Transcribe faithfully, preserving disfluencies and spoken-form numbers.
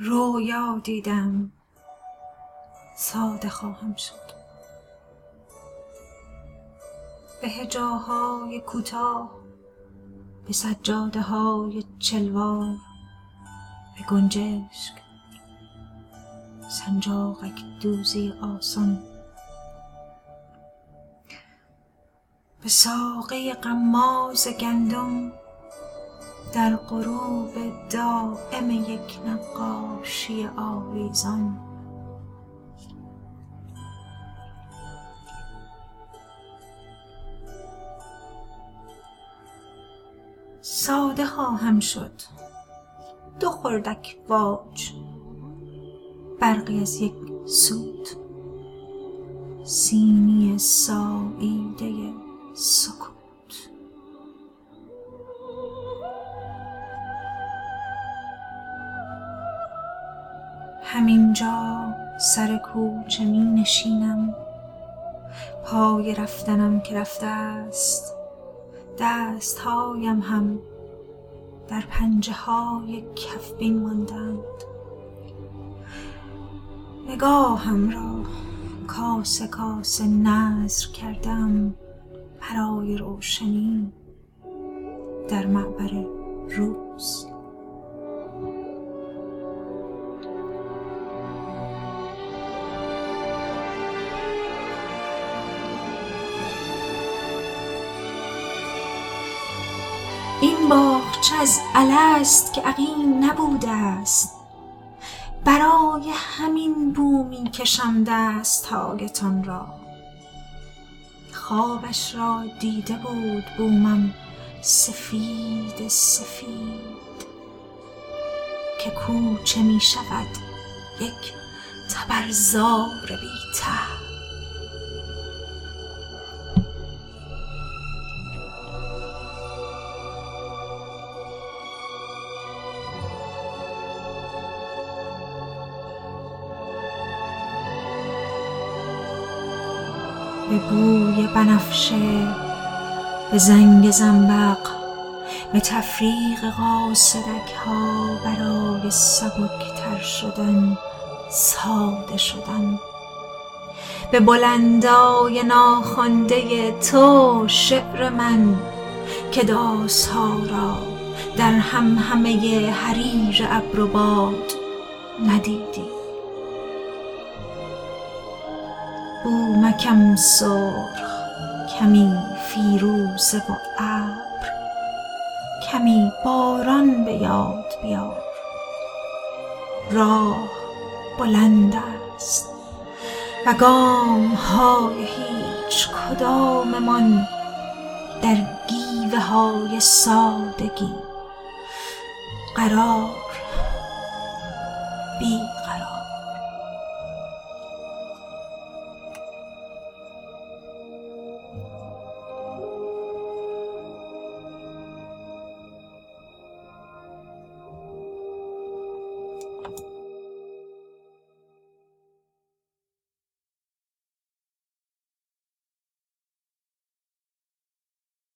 رویا دیدم ساده خواهم شد. به هجاهای کوتاه، به سجاده های چلوار، به گنجشک سنجاقک دوزی آسان، به ساقه غماز گندم در غروب دائم یک نقاشی آویزان. ساده خواهم شد، دو خردک واج، برقی از یک سود، سینی ساییده سکوت. همینجا سر کوچه می نشینم، پای رفتنم که رفته است، دست هایم هم در پنجه های کفبین ماندند. نگاهم را کاسه کاسه نذر کردم برای روشنی در معبر روز. این باغچه از الست که عقیم نبوده است، برای همین بومی کشم دست‌هایتان را. خوابش را دیده بود بومم سفید سفید، که کوچه می شود یک تبرزار بی ته. به بوی بنفشه، به زنگ زنبق، به تفریق قاصدک ها برای سبکتر شدن، ساده شدن، به بلندای ناخوانده تو شعر من که داسها را در همهمه حریر ابر و باد ندیدی. بومکم سرخ، کمی فیروزه و ابر، کمی باران به یاد بیار. راه بلند است و گام های هیچ کداممان در گیوه های سادگی قرار بی قرار.